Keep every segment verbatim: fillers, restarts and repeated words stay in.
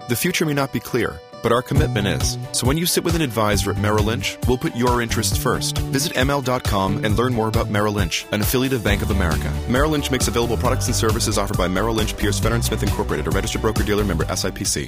The future may not be clear, but our commitment is. So when you sit with an advisor at Merrill Lynch, we'll put your interests first. Visit M L dot com and learn more about Merrill Lynch, an affiliate of Bank of America. Merrill Lynch makes available products and services offered by Merrill Lynch, Pierce, Fenner and Smith Incorporated, a registered broker-dealer member S I P C.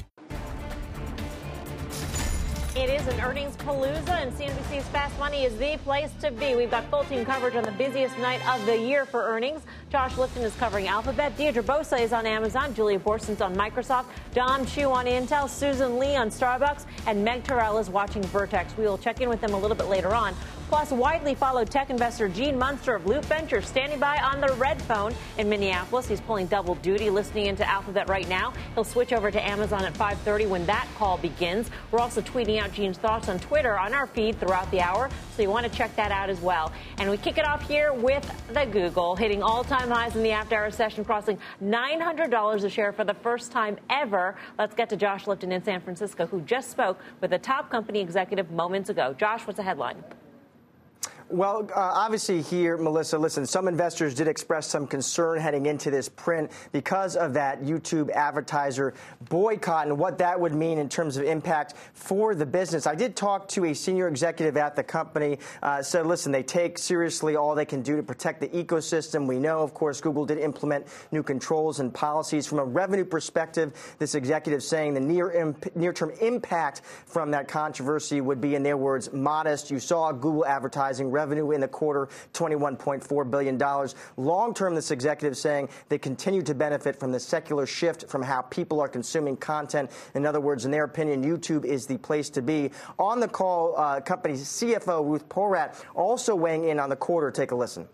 It is an earnings palooza, and C N B C's Fast Money is the place to be. We've got full team coverage on the busiest night of the year for earnings. Josh Lipton is covering Alphabet. Deirdre Bosa is on Amazon. Julia Borson's on Microsoft. Dom Chu on Intel. Susan Lee on Starbucks. And Meg Terrell is watching Vertex. We will check in with them a little bit later on. Plus, widely followed tech investor Gene Munster of Loop Ventures standing by on the red phone in Minneapolis. He's pulling double duty, listening into Alphabet right now. He'll switch over to Amazon at five thirty when that call begins. We're also tweeting out Gene's thoughts on Twitter on our feed throughout the hour, so you want to check that out as well. And we kick it off here with the Google, hitting all-time highs in the after-hour session, crossing nine hundred dollars a share for the first time ever. Let's get to Josh Lipton in San Francisco, who just spoke with a top company executive moments ago. Josh, what's the headline? Well, uh, obviously here, Melissa, listen, some investors did express some concern heading into this print because of that YouTube advertiser boycott and what that would mean in terms of impact for the business. I did talk to a senior executive at the company, uh, said, listen, they take seriously all they can do to protect the ecosystem. We know, of course, Google did implement new controls and policies. From a revenue perspective, this executive saying the near imp- near-term impact from that controversy would be, in their words, modest. You saw Google advertising revenue in the quarter, twenty-one point four billion dollars. Long-term, this executive saying they continue to benefit from the secular shift from how people are consuming content. In other words, in their opinion, YouTube is the place to be. On the call, uh, company's C F O, Ruth Porat, also weighing in on the quarter. Take a listen.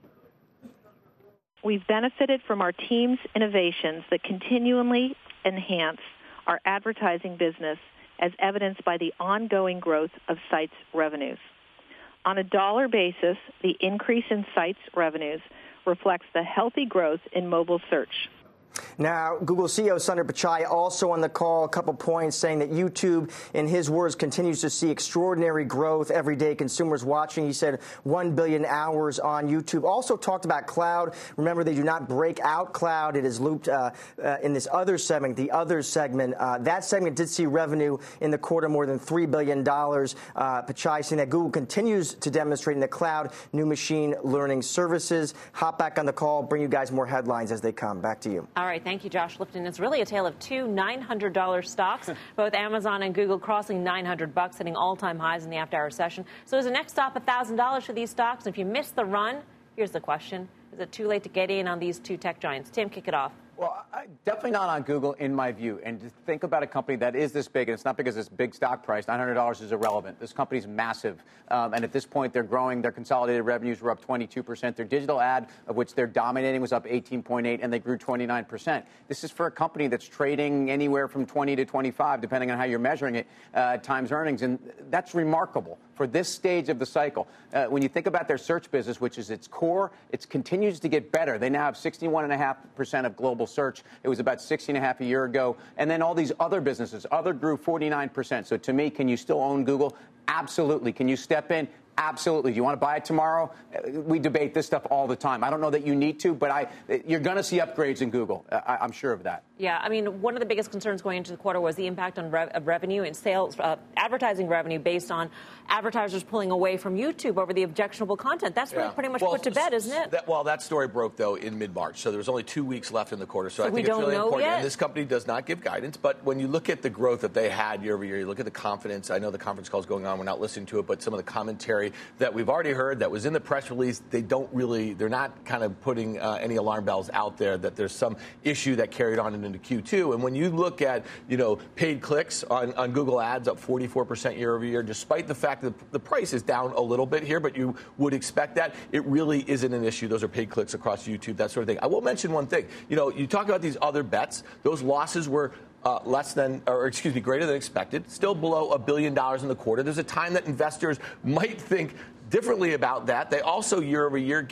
We've benefited from our team's innovations that continually enhance our advertising business, as evidenced by the ongoing growth of Sites revenues. On a dollar basis, the increase in Sites revenues reflects the healthy growth in mobile search. Now, Google C E O Sundar Pichai also on the call, a couple points, saying that YouTube, in his words, continues to see extraordinary growth every day. Consumers watching, he said, one billion hours on YouTube. Also talked about cloud. Remember, they do not break out cloud. It is looped uh, uh, in this other segment, the other segment. Uh, that segment did see revenue in the quarter more than three billion dollars. Uh, Pichai saying that Google continues to demonstrate in the cloud new machine learning services. Hop back on the call, bring you guys more headlines as they come. Back to you. All right, thank you, Josh Lipton. It's really a tale of two nine hundred dollars stocks, both Amazon and Google crossing nine hundred bucks, hitting all-time highs in the after-hour session. So is the next stop one thousand dollars for these stocks? And if you missed the run, here's the question. Is it too late to get in on these two tech giants? Tim, kick it off. Well, I, definitely not on Google, in my view. And to think about a company that is this big, and it's not because it's big stock price, nine hundred dollars is irrelevant. This company's massive. Um, and at this point, they're growing. Their consolidated revenues were up twenty-two percent. Their digital ad, of which they're dominating, was up eighteen point eight, and they grew twenty-nine percent. This is for a company that's trading anywhere from twenty to twenty-five, depending on how you're measuring it, uh, times earnings. And that's remarkable for this stage of the cycle. Uh, when you think about their search business, which is its core, it continues to get better. They now have sixty-one point five percent of global search. It was about sixty point five a year ago. And then all these other businesses, other grew forty-nine percent. So to me, can you still own Google? Absolutely. Can you step in? Absolutely. Do you want to buy it tomorrow? We debate this stuff all the time. I don't know that you need to, but I, you're going to see upgrades in Google. I, I'm sure of that. Yeah, I mean, one of the biggest concerns going into the quarter was the impact on rev- of revenue and sales, uh, advertising revenue based on advertisers pulling away from YouTube over the objectionable content. That's yeah. pretty much well, put to bed, isn't it? That, well, that story broke, though, in mid-March. So there was only two weeks left in the quarter. So, so I think we it's don't really know important. Yet? And this company does not give guidance. But when you look at the growth that they had year over year, you look at the confidence. I know the conference call is going on. We're not listening to it. But some of the commentary that we've already heard that was in the press release, they don't really, they're not kind of putting uh, any alarm bells out there that there's some issue that carried on into Q two. And when you look at, you know, paid clicks on, on Google Ads up forty-four percent year over year, despite the fact that the price is down a little bit here, but you would expect that, it really isn't an issue. Those are paid clicks across YouTube, that sort of thing. I will mention one thing. You know, you talk about these other bets. Those losses were Uh, less than, or excuse me, greater than expected, still below a billion dollars in the quarter. There's a time that investors might think differently about that. They also, year over year, gained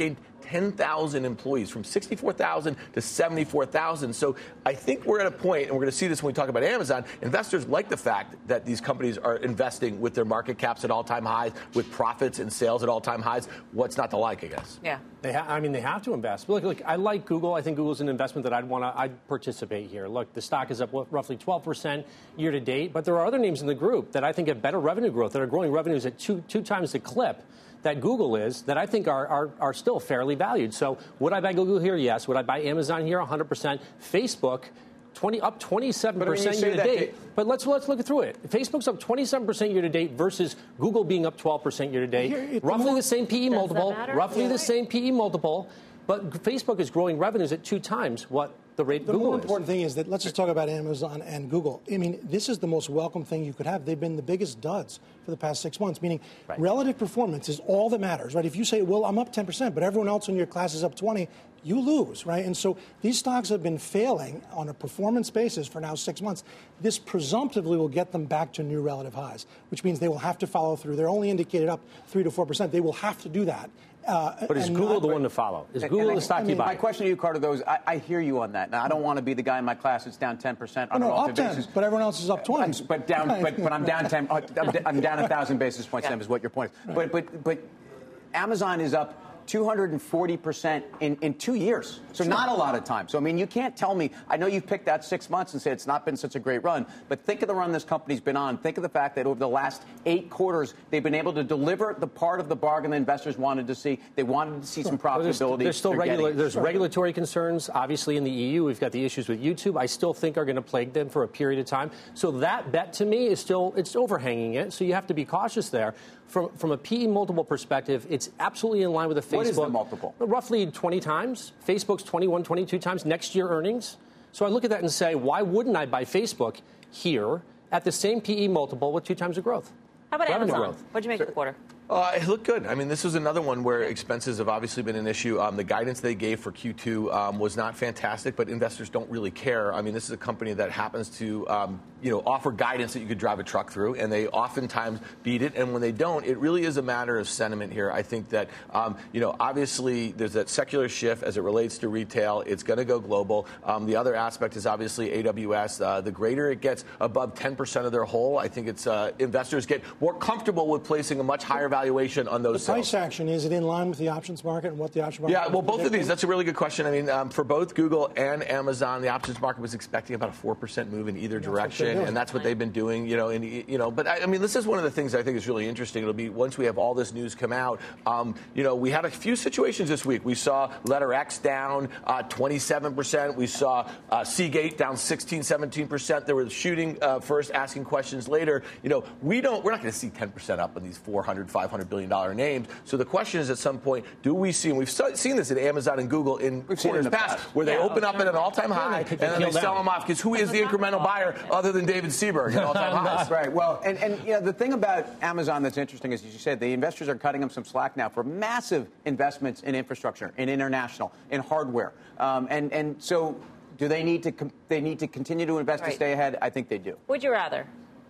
ten thousand employees, from sixty-four thousand to seventy-four thousand. So I think we're at a point, and we're going to see this when we talk about Amazon, investors like the fact that these companies are investing with their market caps at all-time highs, with profits and sales at all-time highs. What's not to like, I guess? Yeah. They ha- I mean, they have to invest. Look, look, I like Google. I think Google's an investment that I'd want to I'd participate here. Look, the stock is up roughly twelve percent year to date, but there are other names in the group that I think have better revenue growth, that are growing revenues at two, two times the clip that Google is, that I think are, are, are still fairly valued. So would I buy Google here? Yes. Would I buy Amazon here? one hundred percent. Facebook, twenty up twenty-seven percent year to date. It, but let's let's look through it. Facebook's up twenty-seven percent year to date versus Google being up twelve percent year to date. Here, roughly the, the same P E multiple. Roughly yeah. the same P E multiple. But Facebook is growing revenues at two times what the rate the Google more is. important thing is that let's just talk about Amazon and Google. I mean, this is the most welcome thing you could have. They've been the biggest duds for the past six months, meaning right. relative performance is all that matters, right? If you say, well, I'm up ten percent, but everyone else in your class is up twenty, you lose, right? And so these stocks have been failing on a performance basis for now six months. This presumptively will get them back to new relative highs, which means they will have to follow through. They're only indicated up three to four percent. They will have to do that. Uh, but is Google not, the one to follow? Is Google the stock I mean, you buy? My question to you, Carter, though, is I, I hear you on that. Now, I don't want to be the guy in my class that's down ten percent on oh, a no, relative up ten, basis. But everyone else is up twenty. I'm, but down, but, but I'm down ten. I'm down a thousand basis points. Then is what your point is. Right. But but but Amazon is up two hundred forty percent in, in two years. So not a lot of time. So, I mean, you can't tell me, I know you've picked out six months and said it's not been such a great run, but think of the run this company's been on. Think of the fact that over the last eight quarters, they've been able to deliver the part of the bargain the investors wanted to see. They wanted to see sure. some profitability. Well, there's, there's still regula- there's sure. regulatory concerns. Obviously, in the E U, we've got the issues with YouTube. I still think are going to plague them for a period of time. So that bet, to me, is still, it's overhanging it. So you have to be cautious there. From from a P E multiple perspective, it's absolutely in line with the Facebook. What is the multiple? Roughly twenty times. Facebook's twenty-one, twenty-two times next year earnings. So I look at that and say, why wouldn't I buy Facebook here at the same P E multiple with two times the growth? How about Revenue Amazon? Growth. What did you make of the quarter? Uh, it looked good. I mean, this was another one where expenses have obviously been an issue. Um, the guidance they gave for Q two um, was not fantastic, but investors don't really care. I mean, this is a company that happens to, um, you know, offer guidance that you could drive a truck through, and they oftentimes beat it. And when they don't, it really is a matter of sentiment here. I think that, um, you know, obviously there's that secular shift as it relates to retail. It's going to go global. Um, the other aspect is obviously A W S. Uh, the greater it gets above ten percent of their whole, I think it's uh, investors get more comfortable with placing a much higher valuation on those. The price sales. action, is it in line with the options market and what the options market? Yeah, well, both of these. That's a really good question. I mean, um, for both Google and Amazon, the options market was expecting about a four percent move in either direction, and that's what they've been doing. You know, and you know, but I, I mean, this is one of the things I think is really interesting. It'll be once we have all this news come out. Um, you know, we had a few situations this week. We saw LetterX down uh, twenty-seven percent. We saw uh, Seagate down sixteen, seventeen percent. They were shooting uh, first, asking questions later. You know, we don't. We're not going to see ten percent up on these four hundred, five hundred billion dollar names. So the question is, at some point, do we see, and we've seen this at Amazon and Google in quarters past, where they yeah, open up at an all-time high and then they sell them off, because who is the incremental buyer other than David Seaberg at all-time highs? Right. Well, and, and you know, the thing about Amazon that's interesting is, as you said, the investors are cutting them some slack now for massive investments in infrastructure, in international, in hardware. Um, and, and so do they need to com- they need to continue to invest right. to stay ahead? I think they do. Would you rather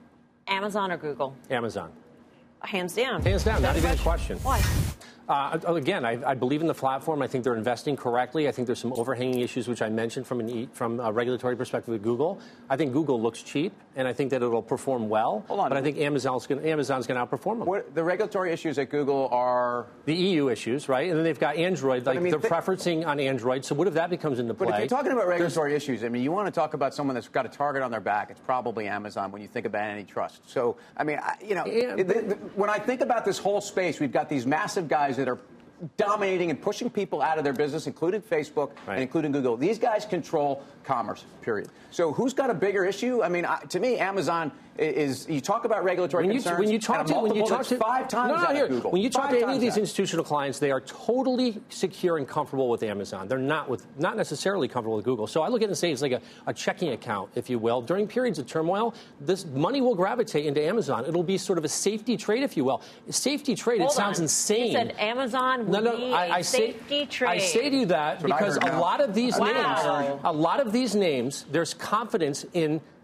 Amazon or Google? Amazon. Hands down. Hands down, not even a question. Why? Uh, again, I, I believe in the platform. I think they're investing correctly. I think there's some overhanging issues, which I mentioned from an from a regulatory perspective with Google. I think Google looks cheap, and I think that it'll perform well. Hold on. But I think Amazon's going Amazon's going to outperform them. What, the regulatory issues at Google are the E U issues, right? And then they've got Android. Like I mean, they're th- preferencing on Android. So what if that becomes into play? But if you're talking about regulatory There's, issues, I mean, you want to talk about someone that's got a target on their back. It's probably Amazon when you think about antitrust. So I mean, I, you know, yeah, the, the, when I think about this whole space, we've got these massive guys that are dominating and pushing people out of their business, including Facebook right. and including Google. These guys control commerce, period. So who's got a bigger issue? I mean, to me, Amazon is, you talk about regulatory when you, concerns, when you talk and to, a when you talk that's to, five times no, no, out here. of Google. When you talk five to any of these that. institutional clients, they are totally secure and comfortable with Amazon. They're not with, not necessarily comfortable with Google. So I look at it and say it's like a, a checking account, if you will. During periods of turmoil, this money will gravitate into Amazon. It'll be sort of a safety trade, if you will. Safety trade, Hold it sounds on. insane. You said Amazon no, would no, be I, a I safety say, trade. I say to you that That's because a now. lot of these wow. names, a lot of these names, there's confidence in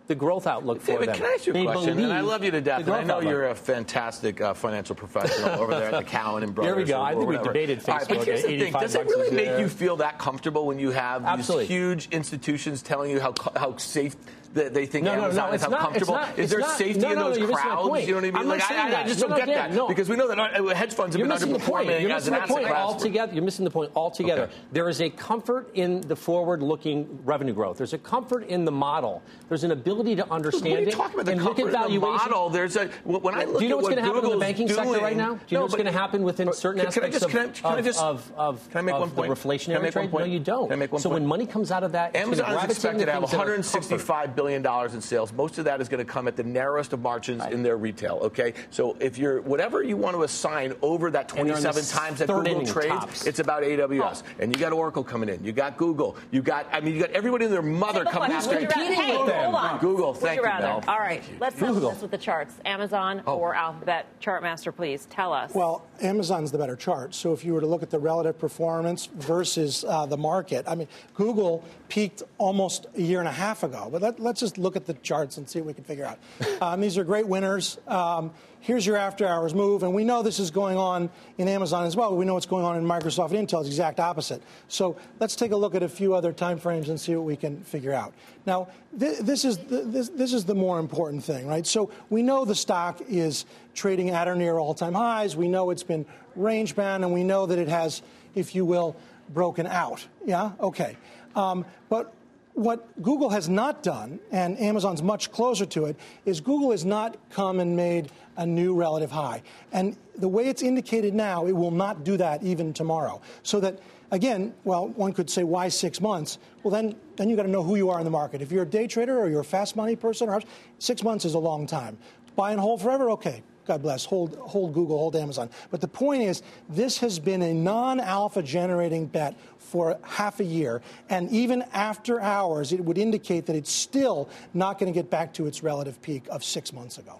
the growth outlook for David, them. Can I ask you a they question? And I love you to death. And I know outlook. you're a fantastic uh, financial professional over there at the Cowen and Brothers. There we go. I think we debated Facebook. Right, but here's the thing: does it really make you feel that comfortable when you have Absolutely. these huge institutions telling you how how safe that they think no, no, Amazon no, is, how not, comfortable? Not, is there not, safety no, in no, those no, crowds? You know what I mean? I'm like, not I, I, I just no, don't no, get yeah, that no. because we know that uh, hedge funds have You're been missing the point. underperforming You're as missing an the asset point class. altogether. You're missing the point altogether. Okay. There is a comfort in the forward-looking revenue growth. There's a comfort in the model. There's an ability to understand what are you it talking about? The and look comfort at in the valuation. model. There's a when I look Do you know at what's what going to happen in the Google's banking doing, sector right now? Do you no, know what's but, going to happen within certain can, can aspects I just, can I, of, can I just, of, of, can I make of one point? the reflationary Can I make trade? one point? No, you don't. Can I make one so point? when money comes out of that, it's Amazon is gravitate expected to have things that are one hundred sixty-five billion dollars in sales. Most of that is going to come at the narrowest of margins right. in their retail. Okay, so if you're whatever you want to assign over that twenty-seven times that Google trades, tops. it's about A W S. Oh. And you got Oracle coming in. You got Google. You got I mean you got everybody and their mother coming after you. Hey, hold on. Google. Thank you, Mel. All right, let's settle Google. this with the charts. Amazon oh. or Alphabet? Chartmaster, please tell us. Well, Amazon's the better chart. So if you were to look at the relative performance versus uh, the market, I mean, Google peaked almost a year and a half ago. But let, let's just look at the charts and see what we can figure out. Um, these are great winners. Um, here's your after-hours move. And we know this is going on in Amazon as well. We know what's going on in Microsoft and Intel. It's the exact opposite. So let's take a look at a few other time frames and see what we can figure out. Now, th- this is the, this, this is the more important thing, right? So we know the stock is trading at or near all-time highs. We know it's been range-bound, and we know that it has, if you will, broken out. Yeah? Okay. Um, but what Google has not done, and Amazon's much closer to it, is Google has not come and made a new relative high. And the way it's indicated now, it will not do that even tomorrow. So that, again, well, one could say, why six months? Well, then, then you've got to know who you are in the market. If you're a day trader or you're a fast money person, or six months is a long time. Buy and hold forever? Okay. God bless. Hold, hold Google, hold Amazon. But the point is, this has been a non-alpha generating bet for half a year. And even after hours, it would indicate that it's still not going to get back to its relative peak of six months ago.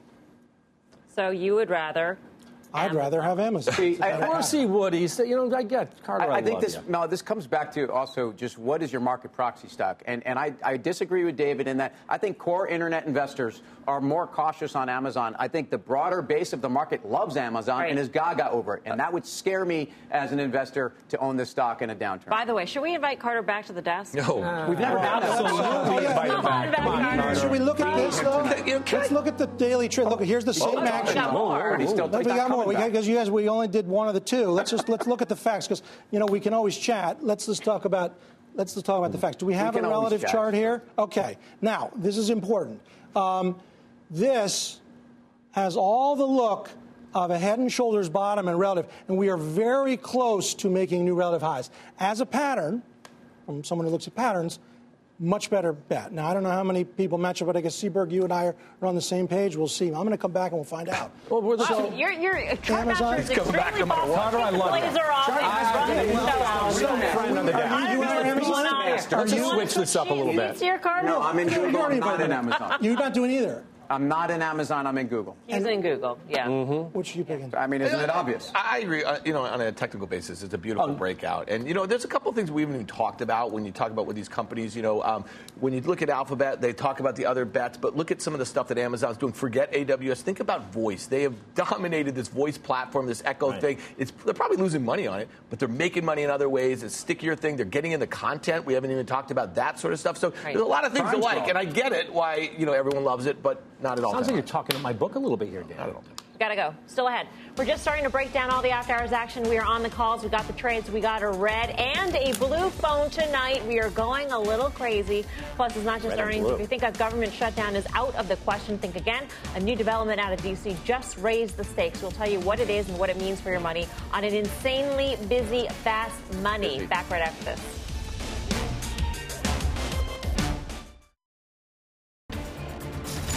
So you would rather... I'd rather have Amazon. See, I, or see Woody's. You know, I get Carter. I, I, I think love this. you. No, this comes back to also just what is your market proxy stock, and and I, I disagree with David in that I think core internet investors are more cautious on Amazon. I think the broader base of the market loves Amazon right. and is gaga over it, and that would scare me as an investor to own this stock in a downturn. By the way, should we invite Carter back to the desk? No, uh, we've never done that. Absolutely invite him back. Come on, Carter. Should we look at this, though? Let's look at the daily trend. Look, here's the same oh, action. got more. He's still, No, he's we not got more coming back. because you guys we only did one of the two. Let's just let's look at the facts because you know we can always chat. Let's just talk about let's just talk about the facts. Do we have We a can always relative chat. chart here? Okay. Now this is important. Um, this has all the look of a head and shoulders bottom and relative, and we are very close to making new relative highs. As a pattern, from someone who looks at patterns, much better bet. Now, I don't know how many people match up, but I guess Seaberg, you and I are, are on the same page. We'll see. I'm going to come back and we'll find out. Well, we're the So, you're, you're, Amazon? Chartmaster is Come back extremely no matter false. what. Carter, I love Blazer that. off. Charter- Charter- Some friend on the desk. Are you on Amazon? Let's just switch this up a little bit. He's your Carter. No, I'm in You're Google. I'm already not in voting. Amazon. You're not doing either. I'm not in Amazon. I'm in Google. He's in Google. Yeah. Mm-hmm. Which are you picking? I mean, isn't it obvious? I agree. Uh, you know, on a technical basis, it's a beautiful Oh. breakout. And, you know, there's a couple of things we haven't even talked about when you talk about with these companies. You know, um, when you look at Alphabet, they talk about the other bets, but look at some of the stuff that Amazon's doing. Forget A W S. Think about voice. They have dominated this voice platform, this Echo Right. thing. It's, they're probably losing money on it, but they're making money in other ways. It's a stickier thing. They're getting in the content. We haven't even talked about that sort of stuff. So Right. there's a lot of things to Farnsworth. like, and I get it why, you know, everyone loves it, but not at all. Sounds like you're talking to my book a little bit here, Dan. Not at all. Gotta go. Still ahead. We're just starting to break down all the after hours action. We are on the calls. We got the trades. We got a red and a blue phone tonight. We are going a little crazy. Plus, it's not just Red and earnings. blue. If you think a government shutdown is out of the question, think again. A new development out of D C just raised the stakes. We'll tell you what it is and what it means for your money on an insanely busy, fast money. Busy. Back right after this. Welcome back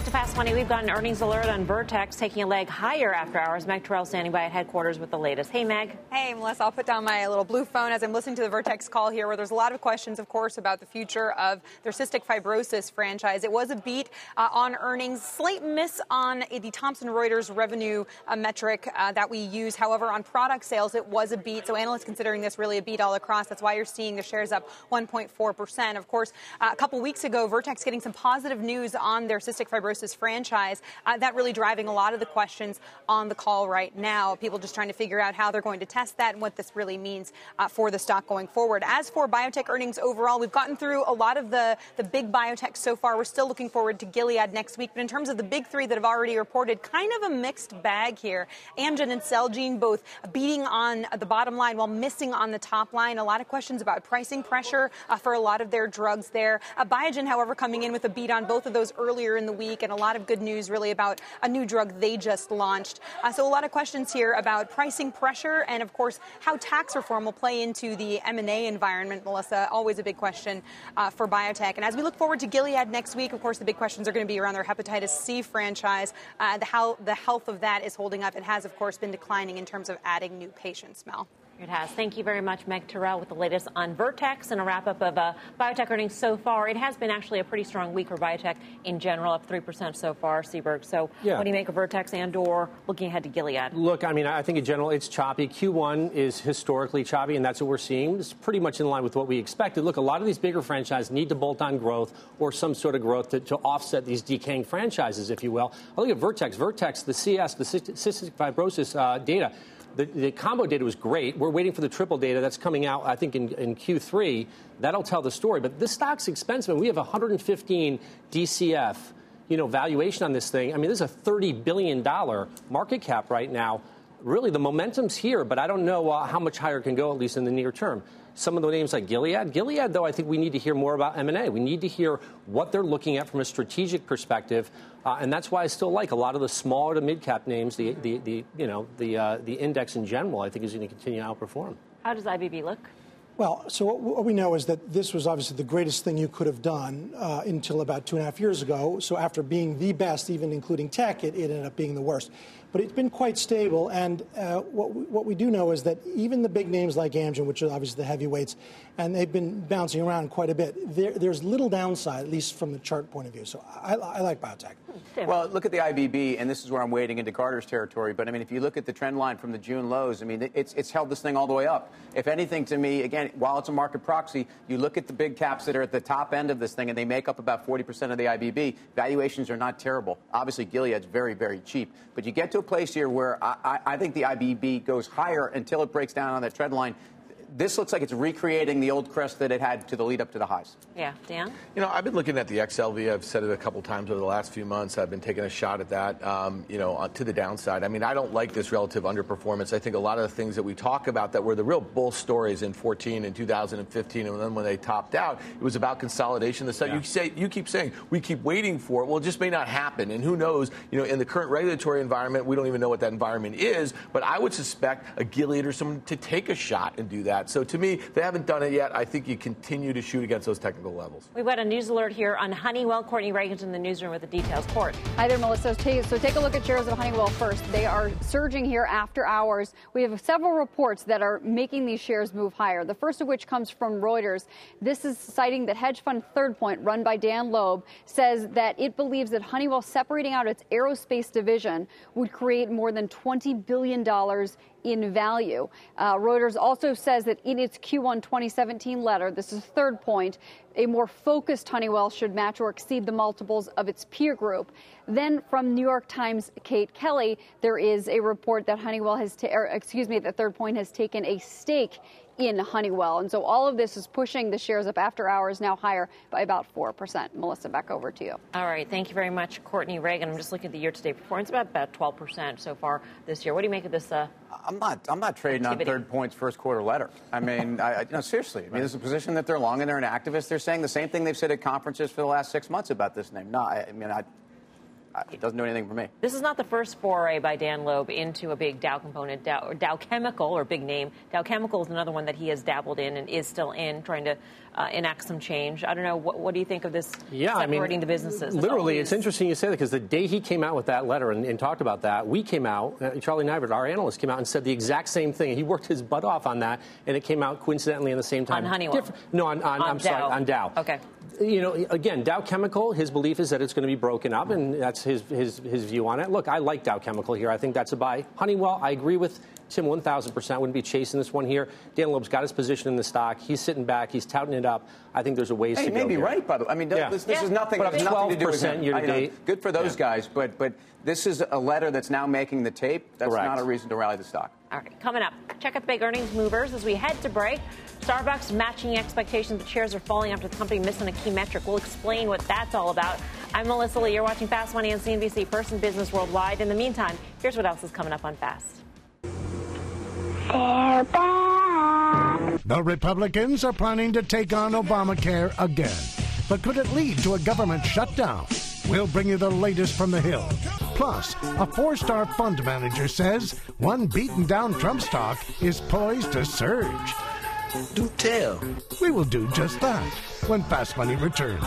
back to Fast Money. We've got an earnings alert on Vertex taking a leg higher after hours. Meg Terrell standing by at headquarters with the latest. Hey, Meg. Hey, Melissa. I'll put down my little blue phone as I'm listening to the Vertex call here, where there's a lot of questions, of course, about the future of their cystic fibrosis franchise. It was a beat uh, on earnings, slight miss on the Thomson Reuters revenue uh, metric uh, that we use. However, on product sales, it was a beat. So analysts considering this really a beat all across. That's why you're seeing the shares up one point four percent. Of course, uh, a couple weeks ago, Vertex getting some positive news on their cystic fibrosis franchise. Uh, that really driving a lot of the questions on the call right now. People just trying to figure out how they're going to test that and what this really means uh, for the stock going forward. As for biotech earnings overall, we've gotten through a lot of the, the big biotechs so far. We're still looking forward to Gilead next week. But in terms of the big three that have already reported, kind of a mixed bag here. Amgen and Celgene both beating on the bottom line while missing on the top line. A lot of questions about pricing pressure uh, for a lot of their drugs there. Uh, Biogen, however, coming in with a beat on both of those earlier in the week, and a lot of good news really about a new drug they just launched. Uh, so a lot of questions here about pricing pressure and, of course, how tax reform will play into the M and A environment, Melissa. Always a big question uh, for biotech. And as we look forward to Gilead next week, of course, the big questions are going to be around their hepatitis C franchise, uh, the, how the health of that is holding up. It has, of course, been declining in terms of adding new patients, Mel. It has. Thank you very much, Meg Terrell, with the latest on Vertex and a wrap-up of uh, biotech earnings so far. It has been actually a pretty strong week for biotech in general, up three percent so far, Seberg. So yeah. What do you make of Vertex and or looking ahead to Gilead? Look, I mean, I think in general it's choppy. Q one is historically choppy, and that's what we're seeing. It's pretty much in line with what we expected. Look, a lot of these bigger franchises need to bolt on growth or some sort of growth to, to offset these decaying franchises, if you will. I look at Vertex. Vertex, the C S, the cystic fibrosis uh, data, The, the combo data was great. We're waiting for the triple data that's coming out, I think, in, in Q three. That'll tell the story. But this stock's expensive. We have one hundred fifteen D C F, you know, valuation on this thing. I mean, this is a thirty billion dollars market cap right now. Really, the momentum's here, but I don't know uh, how much higher it can go, at least in the near term. Some of the names like Gilead. Gilead, though, I think we need to hear more about M and A. We need to hear what they're looking at from a strategic perspective, uh, and that's why I still like a lot of the smaller to mid-cap names. The, the, the you know, the uh, the index in general, I think, is going to continue to outperform. How does I B B look? Well, so what we know is that this was obviously the greatest thing you could have done uh, until about two and a half years ago. So after being the best, even including tech, it, it ended up being the worst. But it's been quite stable, and uh, what, we, what we do know is that even the big names like Amgen, which are obviously the heavyweights, and they've been bouncing around quite a bit, there, there's little downside, at least from the chart point of view. So I, I like biotech. Well, look at the I B B, and this is where I'm wading into Carter's territory. But, I mean, if you look at the trend line from the June lows, I mean, it's, it's held this thing all the way up. If anything, to me, again, while it's a market proxy, you look at the big caps that are at the top end of this thing, and they make up about forty percent of the I B B. Valuations are not terrible. Obviously, Gilead's very, very cheap. But you get to a place here where I, I think the I B B goes higher until it breaks down on that trend line. This looks like it's recreating the old crest that it had to the lead up to the highs. Yeah, Dan? You know, I've been looking at the X L V. I've said it a couple times over the last few months. I've been taking a shot at that, um, you know, to the downside. I mean, I don't like this relative underperformance. I think a lot of the things that we talk about that were the real bull stories in fourteen and two thousand fifteen, and then when they topped out, it was about consolidation. The stuff yeah. you say, you keep saying we keep waiting for it. Well, it just may not happen, and who knows? You know, in the current regulatory environment, we don't even know what that environment is. But I would suspect a Gilead or someone to take a shot and do that. So to me, they haven't done it yet. I think you continue to shoot against those technical levels. We've got a news alert here on Honeywell. Courtney Reagan's in the newsroom with the details. Court. Hi there, Melissa. So take a look at shares of Honeywell first. They are surging here after hours. We have several reports that are making these shares move higher. The first of which comes from Reuters. This is citing that hedge fund Third Point, run by Dan Loeb, says that it believes that Honeywell separating out its aerospace division would create more than twenty billion dollars in value. Uh, Reuters also says that in its Q one twenty seventeen letter, this is Third Point, a more focused Honeywell should match or exceed the multiples of its peer group. Then from New York Times' Kate Kelly, there is a report that Honeywell has, ta- or, excuse me, that Third Point has taken a stake in Honeywell. And so all of this is pushing the shares up after hours now higher by about four percent. Melissa, back over to you. All right. Thank you very much, Courtney Reagan. I'm just looking at the year-to-date performance, about, about twelve percent so far this year. What do you make of this? Uh, I'm not I'm not trading activity on Third Point's first quarter letter. I mean, I, I, no, seriously. I mean, right. There's a position that they're long and they're an activist. They're saying the same thing they've said at conferences for the last six months about this name. No, I, I mean, I... It doesn't do anything for me. This is not the first foray by Dan Loeb into a big Dow component, Dow, or Dow Chemical, or big name. Dow Chemical is another one that he has dabbled in and is still in, trying to uh, enact some change. I don't know. What, what do you think of this yeah, separating I mean, the businesses? Literally, it's interesting you say that because the day he came out with that letter and, and talked about that, we came out, uh, Charlie Nivert, our analyst, came out and said the exact same thing. He worked his butt off on that, and it came out coincidentally in the same time. On Honeywell? Different, no, on, on, on I'm Dow. sorry, on Dow. Okay. You know, again, Dow Chemical, his belief is that it's going to be broken up, and that's his, his, his view on it. Look, I like Dow Chemical here. I think that's a buy. Honeywell, I agree with Tim one thousand percent. Wouldn't be chasing this one here. Dan Loeb's got his position in the stock. He's sitting back. He's touting it up. I think there's a ways hey, to go. He may be here. right, by the way. I mean, yeah. this, this yeah. is nothing, but has nothing to do with him. year to date. Good for those yeah. guys, but but this is a letter that's now making the tape. That's Correct. not a reason to rally the stock. All right, coming up, check out the big earnings movers as we head to break. Starbucks matching expectations, but shares are falling after the company missing a key metric. We'll explain what that's all about. I'm Melissa Lee. You're watching Fast Money on C N B C, First in Business Worldwide. In the meantime, here's what else is coming up on Fast. They're back. The Republicans are planning to take on Obamacare again. But could it lead to a government shutdown? We'll bring you the latest from the Hill. Plus, a four-star fund manager says one beaten down Trump stock is poised to surge. Do tell. We will do just that when Fast Money returns.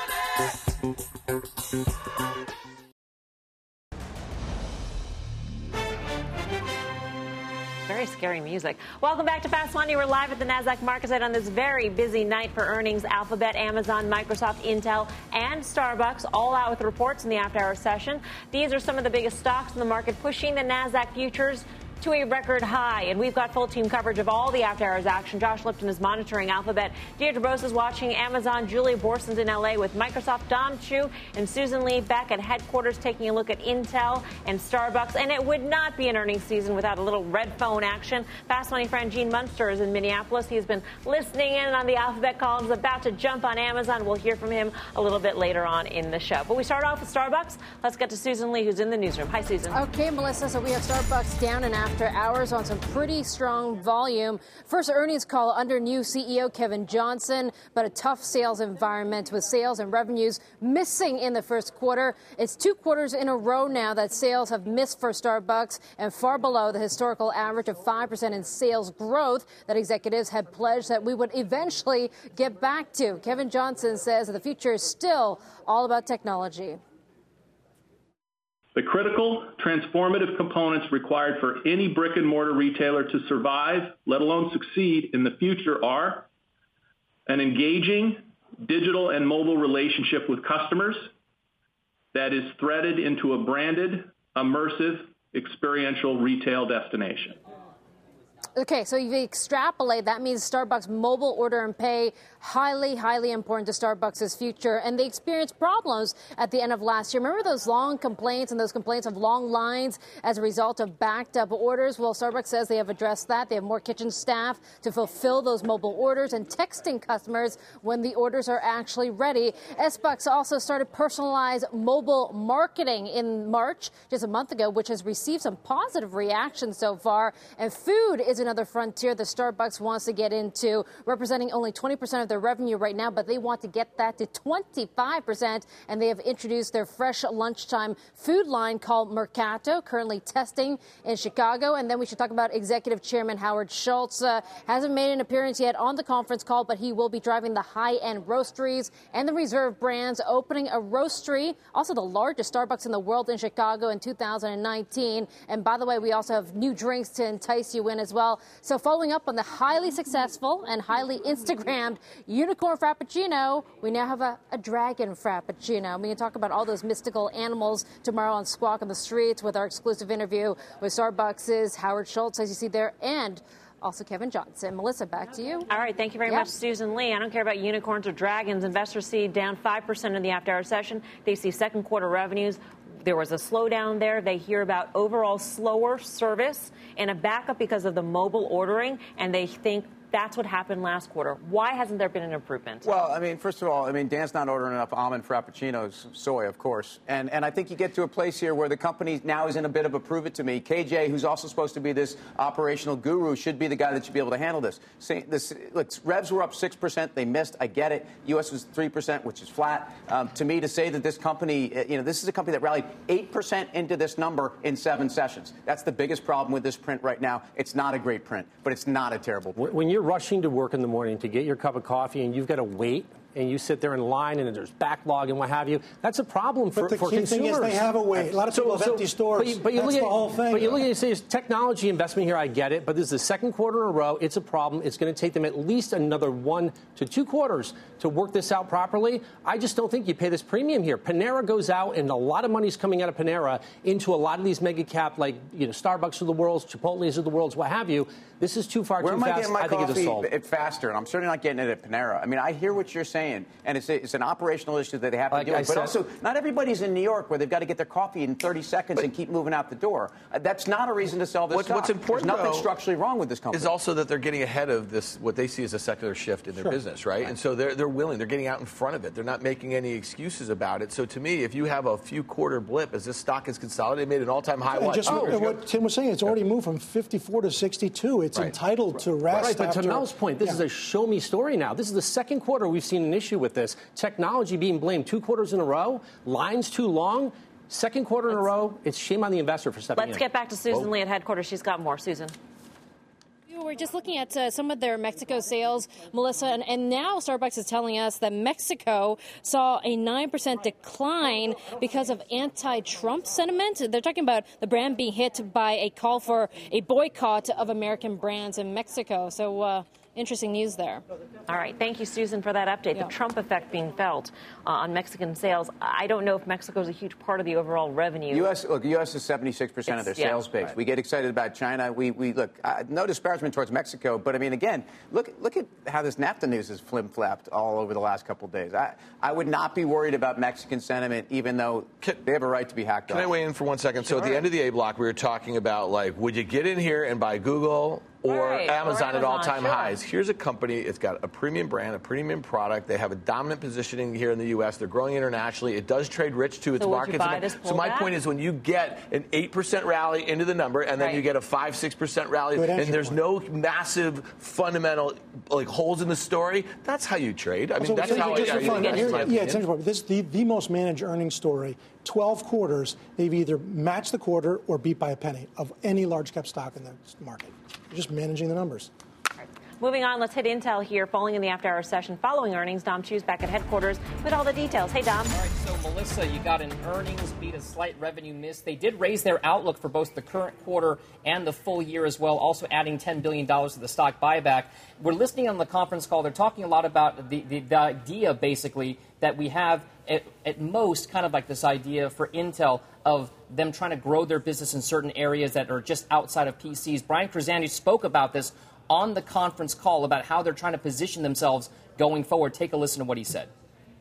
Very scary music. Welcome back to Fast Money. We're live at the NASDAQ market site on this very busy night for earnings. Alphabet, Amazon, Microsoft, Intel, and Starbucks all out with reports in the after-hour session. These are some of the biggest stocks in the market, pushing the NASDAQ futures to a record high. And we've got full team coverage of all the after-hours action. Josh Lipton is monitoring Alphabet. Deirdre Bose is watching Amazon. Julia Borson's in L A with Microsoft. Dom Chu and Susan Lee back at headquarters taking a look at Intel and Starbucks. And it would not be an earnings season without a little red phone action. Fast Money friend Gene Munster is in Minneapolis. He's been listening in on the Alphabet call. He's about to jump on Amazon. We'll hear from him a little bit later on in the show. But we start off with Starbucks. Let's get to Susan Lee, who's in the newsroom. Hi, Susan. Okay, Melissa. So we have Starbucks down and after hours on some pretty strong volume. First earnings call under new C E O Kevin Johnson, but a tough sales environment with sales and revenues missing in the first quarter. It's two quarters in a row now that sales have missed for Starbucks and far below the historical average of five percent in sales growth that executives had pledged that we would eventually get back to. Kevin Johnson says that the future is still all about technology. The critical, transformative components required for any brick-and-mortar retailer to survive, let alone succeed in the future, are an engaging digital and mobile relationship with customers that is threaded into a branded, immersive, experiential retail destination. Okay, so if you extrapolate, that means Starbucks mobile order and pay, highly, highly important to Starbucks' future. And they experienced problems at the end of last year. Remember those long complaints and those complaints of long lines as a result of backed up orders? Well, Starbucks says they have addressed that. They have more kitchen staff to fulfill those mobile orders and texting customers when the orders are actually ready. S-Bucks also started personalized mobile marketing in March, just a month ago, which has received some positive reaction so far. And food is another frontier that Starbucks wants to get into, representing only twenty percent of their revenue right now, but they want to get that to twenty-five percent, and they have introduced their fresh lunchtime food line called Mercato, currently testing in Chicago. And then we should talk about Executive Chairman Howard Schultz. Uh, hasn't made an appearance yet on the conference call, but he will be driving the high-end roasteries and the Reserve brands, opening a roastery, also the largest Starbucks in the world, in Chicago in two thousand nineteen. And by the way, we also have new drinks to entice you in as well. So following up on the highly successful and highly Instagrammed unicorn frappuccino, we now have a, a dragon frappuccino. We can talk about all those mystical animals tomorrow on Squawk on the Streets with our exclusive interview with Starbucks' Howard Schultz, as you see there, and also Kevin Johnson. Melissa, back to you. All right. Thank you very yep. much, Susan Lee. I don't care about unicorns or dragons. Investors see down five percent in the after-hour session. They see second quarter revenues. There was a slowdown there. They hear about overall slower service and a backup because of the mobile ordering, and they think that's what happened last quarter. Why hasn't there been an improvement? Well, I mean, first of all, I mean, Dan's not ordering enough almond frappuccinos, soy, of course. And and I think you get to a place here where the company now is in a bit of a prove it to me. K J, who's also supposed to be this operational guru, should be the guy that should be able to handle this. See, this look, revs were up six percent. They missed. I get it. U S was three percent, which is flat. Um, to me, to say that this company, you know, this is a company that rallied eight percent into this number in seven sessions. That's the biggest problem with this print right now. It's not a great print, but it's not a terrible print. When you you're rushing to work in the morning to get your cup of coffee and you've got to wait, and you sit there in line and there's backlog and what have you, that's a problem for, but the for key consumers. Thing is they have a wait. A lot of people so, have so, empty stores. But you, but you that's look at, the whole thing. But you look at it and say, technology investment here, I get it, but this is the second quarter in a row. It's a problem. It's going to take them at least another one to two quarters to work this out properly. I just don't think you pay this premium here. Panera goes out, and a lot of money is coming out of Panera into a lot of these mega cap, like you know, Starbucks of the world, Chipotle's of the world, what have you. This is too far Where too am fast. I getting my I think coffee it's a solve. it faster, and I'm certainly not getting it at Panera. I mean, I hear what you're saying, and it's, a, it's an operational issue that they have like to deal I with. But said, also, not everybody's in New York where they've got to get their coffee in thirty seconds but, and keep moving out the door. Uh, that's not a reason to sell this what, stock. What's important, There's nothing though, structurally wrong with this company. Is also that they're getting ahead of this, what they see as a secular shift in their sure. business, right? right? And so they're, they're willing. They're getting out in front of it. They're not making any excuses about it. So to me, if you have a few quarter blip as this stock is consolidated, made an all-time high. And what, just oh, what, what Tim was saying, it's already moved from fifty-four to sixty-two. It's right. entitled right. to rest. Right, but after, to Mel's point, this yeah. is a show-me story now. This is the second quarter we've seen an issue with this. Technology being blamed two quarters in a row, lines too long. Second quarter in a row, it's shame on the investor for stepping in. Let's get back to Susan oh. Lee at headquarters. She's got more. Susan. We're just looking at uh, some of their Mexico sales, Melissa, and, and now Starbucks is telling us that Mexico saw a nine percent decline because of anti-Trump sentiment. They're talking about the brand being hit by a call for a boycott of American brands in Mexico. So uh, interesting news there. All right. Thank you, Susan, for that update. Yeah. The Trump effect being felt uh, on Mexican sales. I don't know if Mexico is a huge part of the overall revenue. U S Look, U S is seventy-six percent it's, of their yeah. sales base. Right. We get excited about China. We, we look, uh, no disparagement towards Mexico, but I mean, again, look look at how this NAFTA news has flim-flapped all over the last couple of days. I, I would not be worried about Mexican sentiment, even though can, they have a right to be hacked Can off. I weigh in for one second? Sure. So at the end of the A block, we were talking about, like, would you get in here and buy Google or right. Amazon, or Amazon at all-time sure. highs? Here's a company. It's got a premium brand, a premium product. They have a dominant positioning here in the U S. They're growing internationally. It does trade rich to its so markets. So my pullback? point is, when you get an eight percent rally into the number, and then right. you get a five, six percent rally, Good and there's point. no massive fundamental like holes in the story, that's how you trade. I mean, so that's just how just I, for fun, I, here, I, yeah, it's interesting. This is the, the most managed earnings story. twelve quarters, they've either matched the quarter or beat by a penny of any large cap stock in the market. They're just managing the numbers. Moving on, let's hit Intel here. Falling in the after-hours session following earnings. Dom Chu's back at headquarters with all the details. Hey, Dom. All right, so Melissa, you got an earnings beat, a slight revenue miss. They did raise their outlook for both the current quarter and the full year as well, also adding ten billion dollars to the stock buyback. We're listening on the conference call. They're talking a lot about the, the, the idea, basically, that we have at, at most kind of like this idea for Intel of them trying to grow their business in certain areas that are just outside of P Cs. Brian Krzanich spoke about this on the conference call about how they're trying to position themselves going forward. Take a listen to what he said.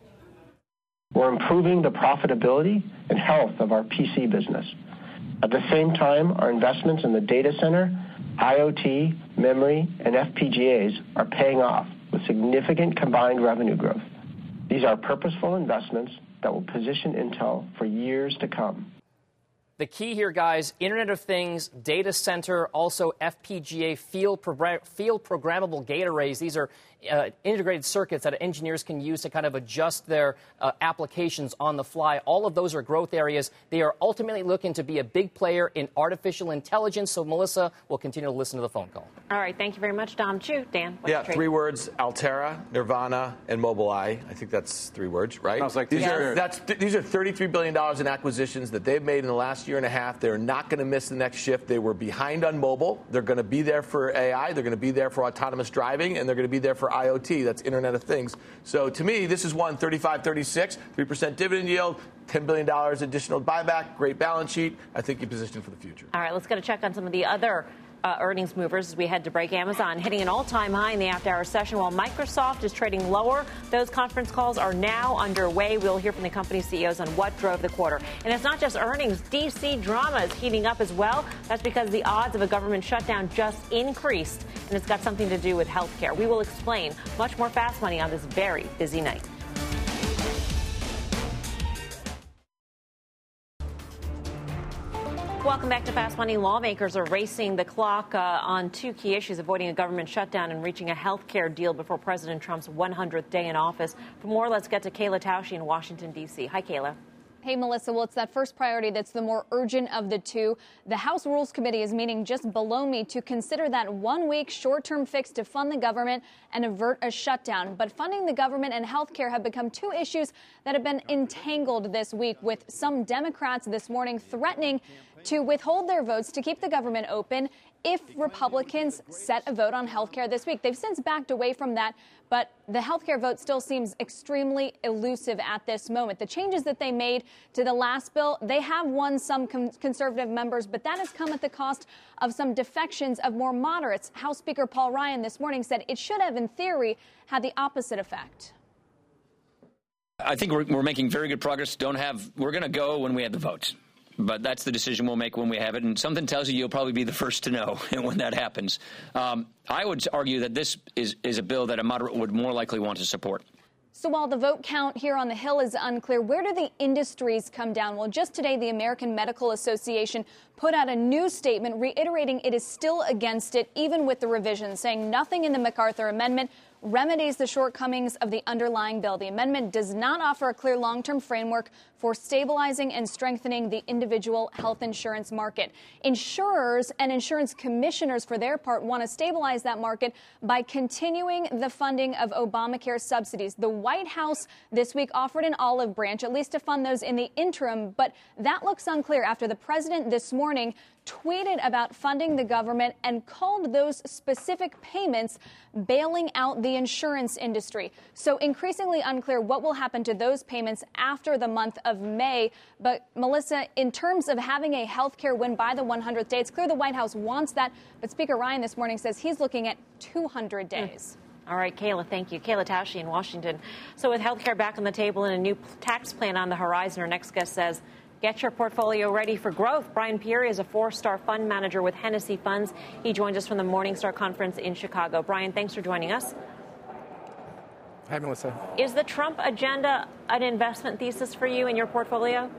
We're improving the profitability and health of our P C business. At the same time, our investments in the data center, IoT, memory, and F P G As are paying off with significant combined revenue growth. These are purposeful investments that will position Intel for years to come. The key here, guys, Internet of Things, data center, also F P G A, field, program- field programmable gate arrays. These are uh, integrated circuits that engineers can use to kind of adjust their uh, applications on the fly. All of those are growth areas. They are ultimately looking to be a big player in artificial intelligence. So, Melissa, will continue to listen to the phone call. All right. Thank you very much, Dom Chu. Dan, what's yeah, the trade? three words: Altera, Nirvana, and Mobileye. I think that's three words, right? Sounds like these yes. are that's th- these are thirty-three billion dollars in acquisitions that they've made in the last year and a half. They're not going to miss the next shift. They were behind on mobile. They're going to be there for A I. They're going to be there for autonomous driving, and they're going to be there for IoT. That's Internet of Things. So to me, this is one thirty-five thirty-six, three percent dividend yield, ten billion dollars additional buyback, great balance sheet. I think you're positioned for the future. All right, let's get a check on some of the other Uh, earnings movers as we head to break. Amazon hitting an all-time high in the after-hour session while Microsoft is trading lower. Those conference calls are now underway. We'll hear from the company C E Os on what drove the quarter. And it's not just earnings. D C drama is heating up as well. That's because the odds of a government shutdown just increased, and it's got something to do with healthcare. We will explain much more Fast Money on this very busy night. Welcome back to Fast Money. Lawmakers are racing the clock uh, on two key issues, avoiding a government shutdown and reaching a health care deal before President Trump's one hundredth day in office. For more, let's get to Kayla Tausche in Washington, D C. Hi, Kayla. Hey, Melissa, well, it's that first priority that's the more urgent of the two. The House Rules Committee is meeting just below me to consider that one-week short-term fix to fund the government and avert a shutdown. But funding the government and health care have become two issues that have been entangled this week, with some Democrats this morning threatening to withhold their votes to keep the government open if Republicans set a vote on health care this week. They've since backed away from that, but the health care vote still seems extremely elusive at this moment. The changes that they made to the last bill, they have won some com- conservative members, but that has come at the cost of some defections of more moderates. House Speaker Paul Ryan this morning said it should have, in theory, had the opposite effect. I think we're, we're making very good progress. Don't have, we're going to go when we have the votes. But that's the decision we'll make when we have it. And something tells you you'll probably be the first to know when that happens. Um, I would argue that this is, is a bill that a moderate would more likely want to support. So while the vote count here on the Hill is unclear, where do the industries come down? Well, just today, the American Medical Association put out a new statement reiterating it is still against it, even with the revisions, saying nothing in the MacArthur Amendment remedies the shortcomings of the underlying bill. The amendment does not offer a clear long-term framework for stabilizing and strengthening the individual health insurance market. Insurers and insurance commissioners, for their part, want to stabilize that market by continuing the funding of Obamacare subsidies. The White House this week offered an olive branch, at least to fund those in the interim, but that looks unclear after the president this morning tweeted about funding the government and called those specific payments bailing out the insurance industry. So increasingly unclear what will happen to those payments after the month of May. But, Melissa, in terms of having a health care win by the one hundredth day, it's clear the White House wants that. But Speaker Ryan this morning says he's looking at two hundred days. All right, Kayla, thank you. Kayla Tausche in Washington. So with health care back on the table and a new tax plan on the horizon, our next guest says, get your portfolio ready for growth. Brian Pieri is a four-star fund manager with Hennessy Funds. He joins us from the Morningstar Conference in Chicago. Brian, thanks for joining us. Hi, Melissa. Is the Trump agenda an investment thesis for you in your portfolio?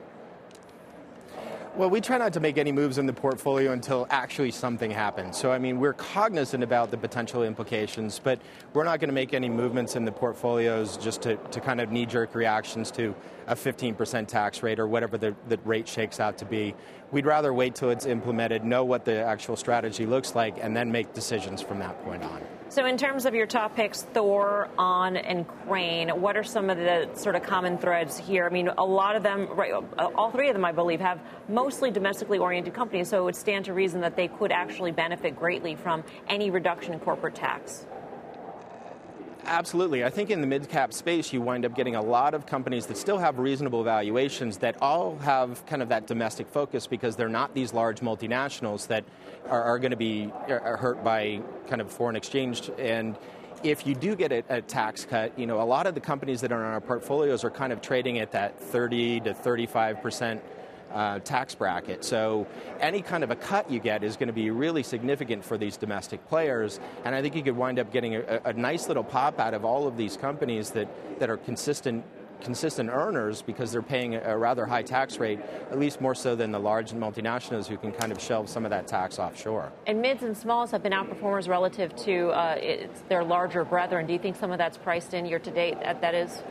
Well, we try not to make any moves in the portfolio until actually something happens. So, I mean, we're cognizant about the potential implications, but we're not going to make any movements in the portfolios just to, to kind of knee-jerk reactions to a fifteen percent tax rate or whatever the, the rate shakes out to be. We'd rather wait till it's implemented, know what the actual strategy looks like, and then make decisions from that point on. So in terms of your top picks, Thor, On, and Crane, what are some of the sort of common threads here? I mean, a lot of them, right, all three of them, I believe, have mostly domestically oriented companies, so it would stand to reason that they could actually benefit greatly from any reduction in corporate tax. Absolutely. I think in the mid-cap space, you wind up getting a lot of companies that still have reasonable valuations that all have kind of that domestic focus because they're not these large multinationals that are, are going to be are hurt by kind of foreign exchange. And if you do get a, a tax cut, you know, a lot of the companies that are in our portfolios are kind of trading at that thirty to thirty-five percent Uh, tax bracket. So any kind of a cut you get is going to be really significant for these domestic players. And I think you could wind up getting a, a nice little pop out of all of these companies that, that are consistent consistent earners because they're paying a, a rather high tax rate, at least more so than the large multinationals who can kind of shelve some of that tax offshore. And mids and smalls have been outperformers relative to uh, it's their larger brethren. Do you think some of that's priced in year to date? That is?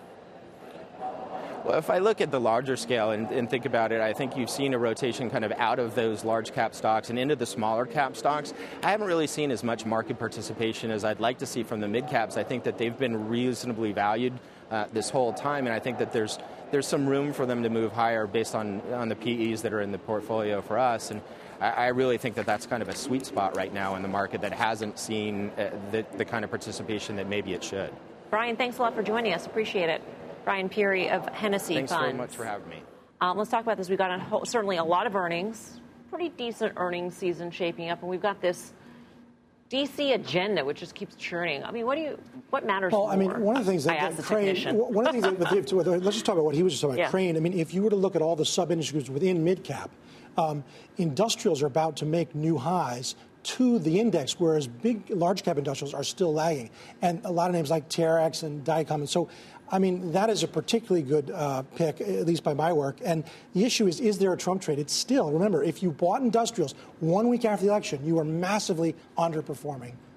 Well, if I look at the larger scale and, and think about it, I think you've seen a rotation kind of out of those large cap stocks and into the smaller cap stocks. I haven't really seen as much market participation as I'd like to see from the mid caps. I think that they've been reasonably valued uh, this whole time, and I think that there's there's some room for them to move higher based on, on the P Es that are in the portfolio for us. And I, I really think that that's kind of a sweet spot right now in the market that hasn't seen uh, the, the kind of participation that maybe it should. Brian, thanks a lot for joining us. Appreciate it. Brian Pieri of Hennessy Thanks Funds. very much for having me. Um, let's talk about this. We've got a whole, certainly a lot of earnings, pretty decent earnings season shaping up, and we've got this D C agenda which just keeps churning. I mean, what do you? What matters? Well, more? I mean, one of the things that, I that Crane. One of the things that, with, with, let's just talk about what he was just talking about. Yeah. Crane. I mean, if you were to look at all the sub industries within mid cap, um, industrials are about to make new highs to the index, whereas big, large cap industrials are still lagging, and a lot of names like Terex and Dycom, and so. I mean, that is a particularly good uh, pick, at least by my work. And the issue is, is there a Trump trade? It's still, remember, if you bought industrials one week after the election, you are massively underperforming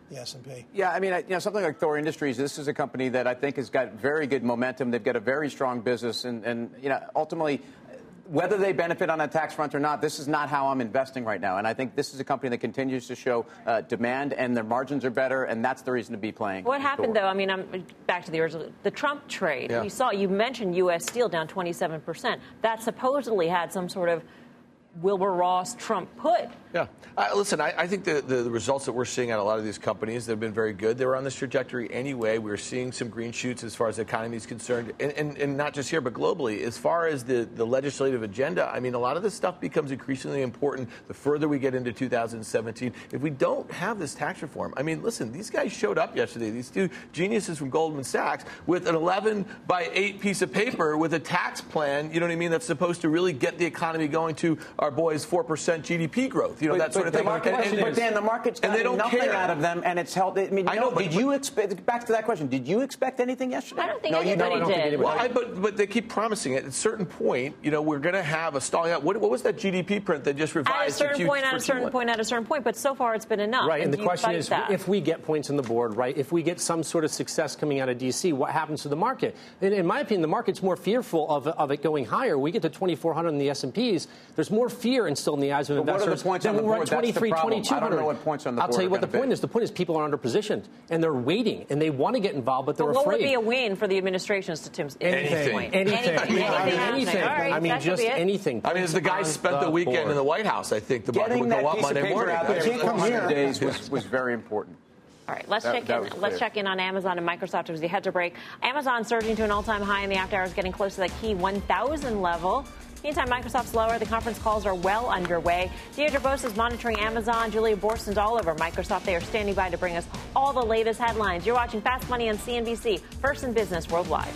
the S and P. Yeah, I mean, you know, something like Thor Industries, this is a company that I think has got very good momentum. They've got a very strong business, and, and you know, ultimately, whether they benefit on a tax front or not, this is not how I'm investing right now. And I think this is a company that continues to show uh, demand, and their margins are better, and that's the reason to be playing. What happened, though? I mean, I'm back to the original, the Trump trade. Yeah. We saw, you mentioned U S Steel down twenty-seven percent. That supposedly had some sort of Wilbur Ross Trump put. Yeah. Uh, listen, I, I think the, the, the results that we're seeing at a lot of these companies, they've been very good. They were on this trajectory anyway. We're seeing some green shoots as far as the economy is concerned, and, and, and not just here, but globally. As far as the, the legislative agenda, I mean, a lot of this stuff becomes increasingly important the further we get into two thousand seventeen. If we don't have this tax reform, I mean, listen, these guys showed up yesterday, these two geniuses from Goldman Sachs, with an eleven by eight piece of paper with a tax plan, you know what I mean, that's supposed to really get the economy going to our boys' four percent G D P growth, you know, but, that sort of the thing. Market, And, and, but Dan, the market's and they gotten don't nothing care. out of them, and it's held. I mean, I no, know, but, did you expect? Back to that question. Did you expect anything yesterday? I don't think no, anybody you don't, I don't did. think anybody Well, I, did. but but they keep promising it. At a certain point, you know, we're going to have a stalling out. What, what was that G D P print they just revised? At a certain for Q, point, for at a certain Q one? point, at a certain point. But so far, it's been enough. Right, and, and the question is, that. if we get points on the board, right, if we get some sort of success coming out of D C, what happens to the market? And in my opinion, the market's more fearful of, of it going higher. We get to twenty-four hundred in the S and Ps. There's more fear instilled in the eyes of But investors. what are the points than on the when we're board? at That's the twenty-three, problem. twenty-two hundred. I don't know what points on the I'll board tell you are what the gonna point be. is. The point is people are underpositioned, and they're waiting, and they want to get involved, but they're But what afraid. would be a win for the administration's to Tim's Anything. point? Anything. Anything. Yeah, I mean, Anything. anything. All right, I mean, that could just be it. anything. I mean, as the guy Points spent on the weekend board. in the White House, I think the market Getting would that go up piece of Monday paper morning. out there That's- for one hundred that's- days was, was very important. All right, let's That- check that in. was Let's clear. check in on Amazon and Microsoft as we head to break. Amazon surging to an all-time high in the after hours, getting close to that key one thousand level. Meantime, Microsoft's lower. The conference calls are well underway. Deirdre Bose is monitoring Amazon. Julia Borston's all over Microsoft. They are standing by to bring us all the latest headlines. You're watching Fast Money on C N B C, first in business worldwide.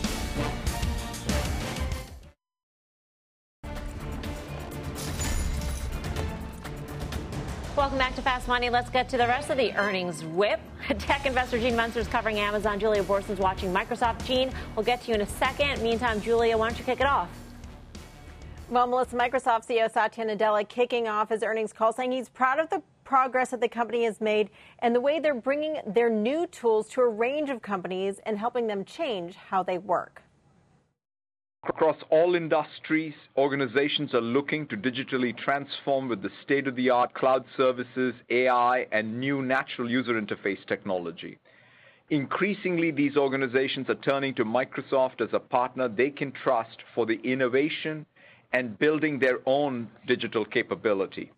Welcome back to Fast Money. Let's get to the rest of the earnings whip. Tech investor Gene Munster is covering Amazon. Julia Borston's watching Microsoft. Gene, we'll get to you in a second. Meantime, Julia, why don't you kick it off? Well, Melissa, Microsoft C E O Satya Nadella kicking off his earnings call, saying he's proud of the progress that the company has made and the way they're bringing their new tools to a range of companies and helping them change how they work. Across all industries, organizations are looking to digitally transform with the state-of-the-art cloud services, A I, and new natural user interface technology. Increasingly, these organizations are turning to Microsoft as a partner they can trust for the innovation and building their own digital capability.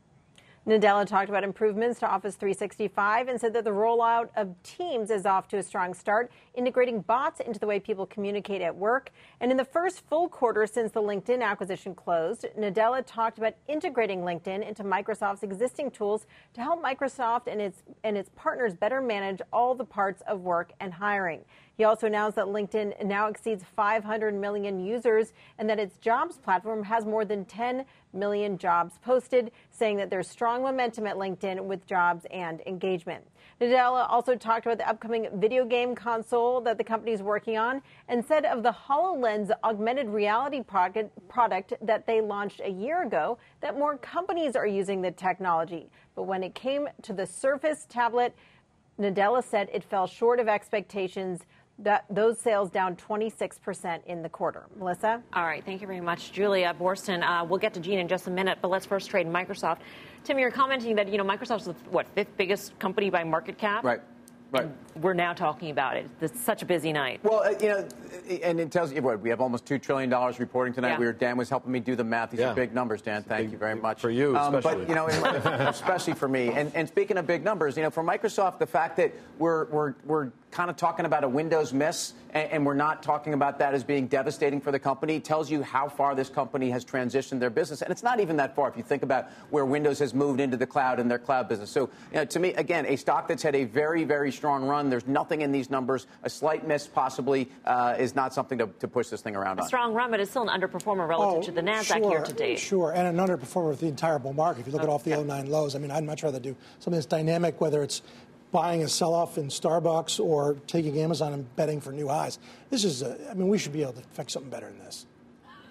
Nadella talked about improvements to Office three sixty-five and said that the rollout of Teams is off to a strong start, integrating bots into the way people communicate at work. And in the first full quarter since the LinkedIn acquisition closed, Nadella talked about integrating LinkedIn into Microsoft's existing tools to help Microsoft and its and its partners better manage all the parts of work and hiring. He also announced that LinkedIn now exceeds five hundred million users and that its jobs platform has more than ten million jobs posted, saying that there's strong momentum at LinkedIn with jobs and engagement. Nadella also talked about the upcoming video game console that the company is working on and said of the HoloLens augmented reality product, product that they launched a year ago that more companies are using the technology. But when it came to the Surface tablet, Nadella said it fell short of expectations. That those sales down twenty-six percent in the quarter. Melissa? All right. Thank you very much, Julia Borston. Uh, we'll get to Gene in just a minute, but let's first trade Microsoft. Tim, you're commenting that, you know, Microsoft's the, what, fifth biggest company by market cap? Right. Right. And we're now talking about it. It's such a busy night. Well, uh, you know, and it tells you what, we have almost two trillion dollars reporting tonight. Yeah. We were, Dan was helping me do the math. These Yeah. are big numbers, Dan. Thank big, you very much. For you, um, especially. But, you know, especially for me. And, and speaking of big numbers, you know, for Microsoft, the fact that we're, we're, we're kind of talking about a Windows miss, and, and we're not talking about that as being devastating for the company, tells you how far this company has transitioned their business. And it's not even that far if you think about where Windows has moved into the cloud and their cloud business. So, you know, to me, again, a stock that's had a very, very strong run. There's nothing in these numbers. A slight miss possibly uh, is not something to, to push this thing around A on. strong run, but it's still an underperformer relative Oh, to the NASDAQ sure, year to date. Sure, and an underperformer of the entire bull market. If you look at off the oh nine lows, I mean, I'd much rather do something that's dynamic, whether it's buying a sell-off in Starbucks or taking Amazon and betting for new highs. This is, a, I mean, we should be able to fix something better than this.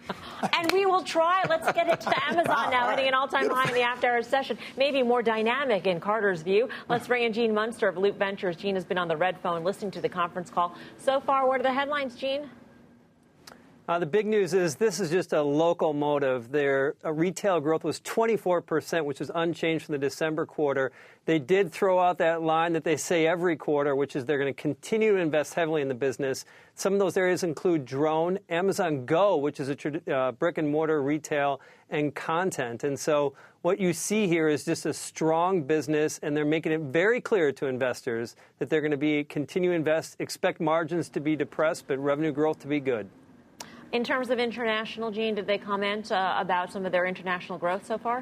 And we will try. Let's get it to Amazon now, hitting an all-time high in the after-hours session. Maybe more dynamic in Carter's view. Let's bring in Gene Munster of Loop Ventures. Gene has been on the red phone listening to the conference call. So far, what are the headlines, Gene? Uh, the big news is this is just a locomotive. Their uh, retail growth was twenty-four percent, which is unchanged from the December quarter. They did throw out that line that they say every quarter, which is they're going to continue to invest heavily in the business. Some of those areas include drone, Amazon Go, which is a uh, brick-and-mortar retail, and content. And so what you see here is just a strong business, and they're making it very clear to investors that they're going to be continue to invest, expect margins to be depressed, but revenue growth to be good. In terms of international, Gene, did they comment uh, about some of their international growth so far?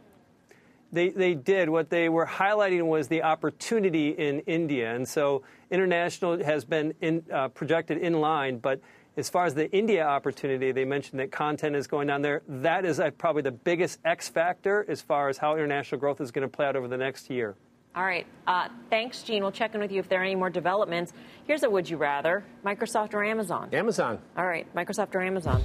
They, they did. What they were highlighting was the opportunity in India. And so international has been in, uh, projected in line. But as far as the India opportunity, they mentioned that content is going down there. That is uh, probably the biggest X factor as far as how international growth is going to play out over the next year. All right. Uh, thanks, Gene. We'll check in with you if there are any more developments. Here's a would you rather, Microsoft or Amazon? Amazon. All right. Microsoft or Amazon?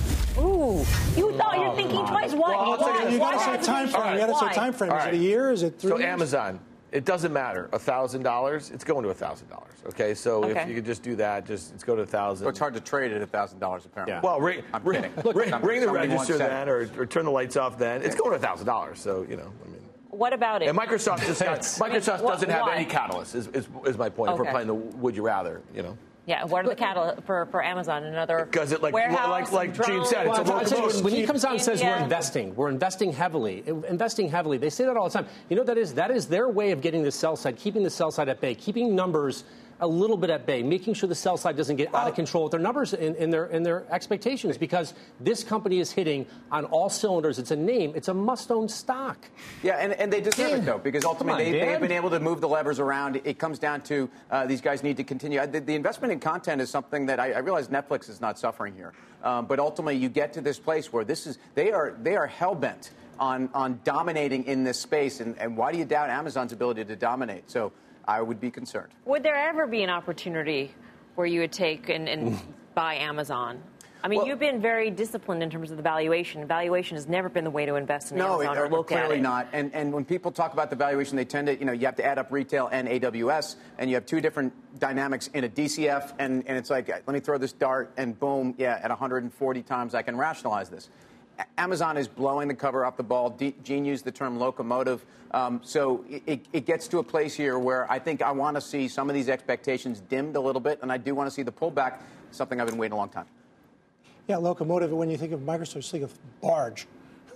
Ooh. You thought oh, you're thinking God. twice. What? Well, Why? You got to set time frame. Right. You got to set time frame. Is right. it a year? Is it three So years? Amazon, it doesn't matter. one thousand dollars, it's going to one thousand dollars. Okay? So okay. if you could just do that, just let's go to one thousand dollars. So it's hard to trade at one thousand dollars, apparently. Yeah. Well, ring, I'm ring, kidding. Look, ring, ring the register then or, or turn the lights off then. It's going to one thousand dollars. So, you know, I mean. What about it? And Microsoft just got, Microsoft what, doesn't have why? any catalyst, is, is, is my point. Okay. If we're playing the would you rather, you know. Yeah, what are the catalysts for, for Amazon? Another Because it like warehouse, like like Gene said, it's well, a locomotive. When he comes out and says we're investing, we're investing heavily, investing heavily. They say that all the time. You know what that is? That is their way of getting the sell side, keeping the sell side at bay, keeping numbers a little bit at bay, making sure the sell side doesn't get out of control with their numbers and, and their and their expectations, because this company is hitting on all cylinders. It's a name. It's a must-own stock. Yeah, and, and they deserve Dan. it, though, because ultimately on, they, Dan. they've been able to move the levers around. It comes down to uh, these guys need to continue. The, the investment in content is something that I, I realize Netflix is not suffering here. Um, but ultimately, you get to this place where this is they are they are hell-bent on, on dominating in this space. And, and why do you doubt Amazon's ability to dominate? So I would be concerned. Would there ever be an opportunity where you would take and, and buy Amazon? I mean, well, you've been very disciplined in terms of the valuation. Valuation has never been the way to invest in no, Amazon it, or look clearly at it. not. And, and when people talk about the valuation, they tend to, you know, you have to add up retail and A W S, and you have two different dynamics in a D C F, and, and it's like, let me throw this dart, and boom, yeah, at one hundred forty times I can rationalize this. Amazon is blowing the cover off the ball. D- Gene used the term locomotive. Um, so it, it gets to a place here where I think I want to see some of these expectations dimmed a little bit, and I do want to see the pullback, something I've been waiting a long time. Yeah, locomotive. When you think of Microsoft, you think of barge.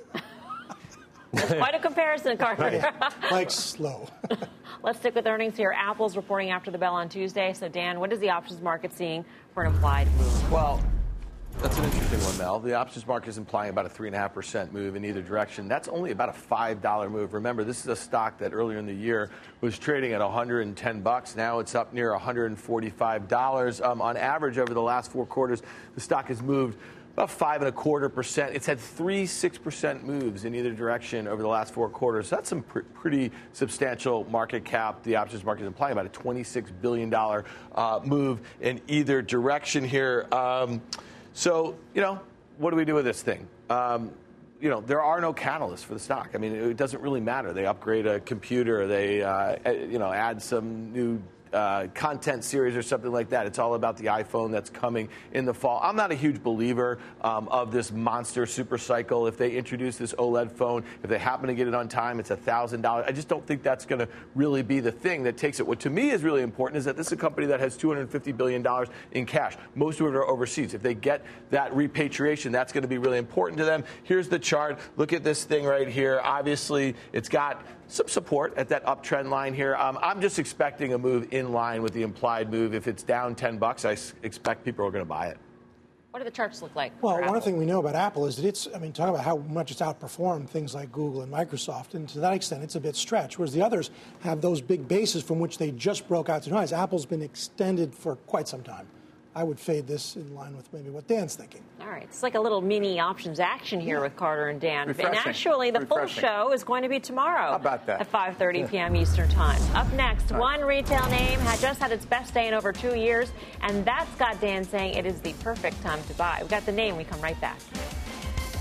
That's quite a comparison, Carter. Yeah, like slow. Let's stick with earnings here. Apple's reporting after the bell on Tuesday. So, Dan, what is the options market seeing for an implied move? Well, that's an interesting one, Mel. The options market is implying about a three point five percent move in either direction. That's only about a five dollar move. Remember, this is a stock that earlier in the year was trading at one hundred ten bucks. Now it's up near one hundred forty-five dollars. Um, on average, over the last four quarters, the stock has moved about five and a quarter percent. It's had three six percent moves in either direction over the last four quarters. So that's some pr- pretty substantial market cap. The options market is implying about a twenty-six billion dollars uh, move in either direction here. Um, So, you know, what do we do with this thing? Um, you know, there are no catalysts for the stock. I mean, it doesn't really matter. They upgrade a computer, they, uh, you know, add some new uh, content series or something like that. It's all about the iPhone that's coming in the fall. I'm not a huge believer um, of this monster super cycle. If they introduce this OLED phone, if they happen to get it on time, it's one thousand dollars. I just don't think that's going to really be the thing that takes it. What to me is really important is that this is a company that has two hundred fifty billion dollars in cash. Most of it are overseas. If they get that repatriation, that's going to be really important to them. Here's the chart. Look at this thing right here. Obviously, it's got some support at that uptrend line here. Um, I'm just expecting a move in line with the implied move. If it's down ten bucks, I s- expect people are going to buy it. What do the charts look like? Well, one thing we know about Apple is that it's, I mean, talk about how much it's outperformed things like Google and Microsoft. And to that extent, it's a bit stretched, whereas the others have those big bases from which they just broke out to highs. Apple's been extended for quite some time. I would fade this in line with maybe what Dan's thinking. All right. It's like a little mini options action here yeah. with Carter and Dan. Refreshing. And actually, the Refreshing. full show is going to be tomorrow. How about that? At five thirty p.m. Eastern Time. Up next, right. One retail name had just had its best day in over two years, and that's got Dan saying it is the perfect time to buy. We've got the name. We come right back.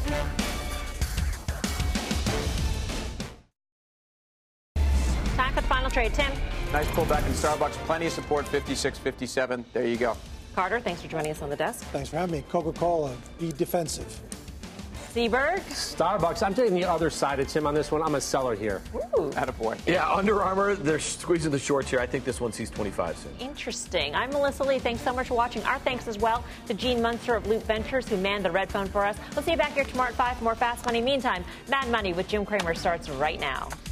Time for the final trade. Tim. Nice pullback in Starbucks. Plenty of support, fifty-six fifty-seven. There you go. Carter, thanks for joining us on the desk. Thanks for having me. Coca-Cola, be defensive. Seberg. Starbucks. I'm taking the other side of Tim on this one. I'm a seller here. Ooh. Attaboy. Yeah, Under Armour, they're squeezing the shorts here. I think this one sees twenty-five soon. Interesting. I'm Melissa Lee. Thanks so much for watching. Our thanks as well to Gene Munster of Loop Ventures, who manned the red phone for us. We'll see you back here tomorrow at five for more Fast Money. Meantime, Mad Money with Jim Cramer starts right now.